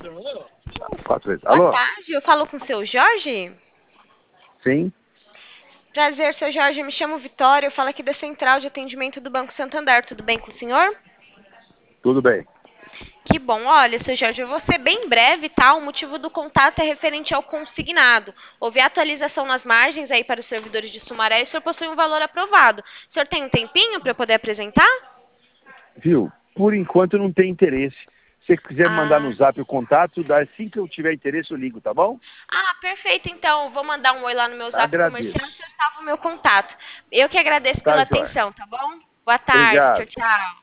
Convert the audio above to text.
Quatro vezes. Boa Alô? tarde, eu falo com o seu Jorge? Sim? Prazer, seu Jorge, me chamo Vitória, eu falo aqui da Central de Atendimento do Banco Santander, tudo bem com o senhor? Tudo bem. Que bom, olha, seu Jorge, eu vou ser bem breve, tá? O motivo do contato é referente ao consignado. Houve atualização nas margens aí para os servidores de Sumaré e o senhor possui um valor aprovado. O senhor tem um tempinho para eu poder apresentar? Viu? Por enquanto não tem interesse. Se você quiser me mandar no Ah, zap o contato, assim que eu tiver interesse eu ligo, tá bom? perfeito, então, vou mandar um oi lá no meu zap comercial, o Agradeço. senhor salva o meu contato. Eu que agradeço Tá, pela Joia. atenção, tá bom? Boa tarde, tchau, Obrigado. tchau.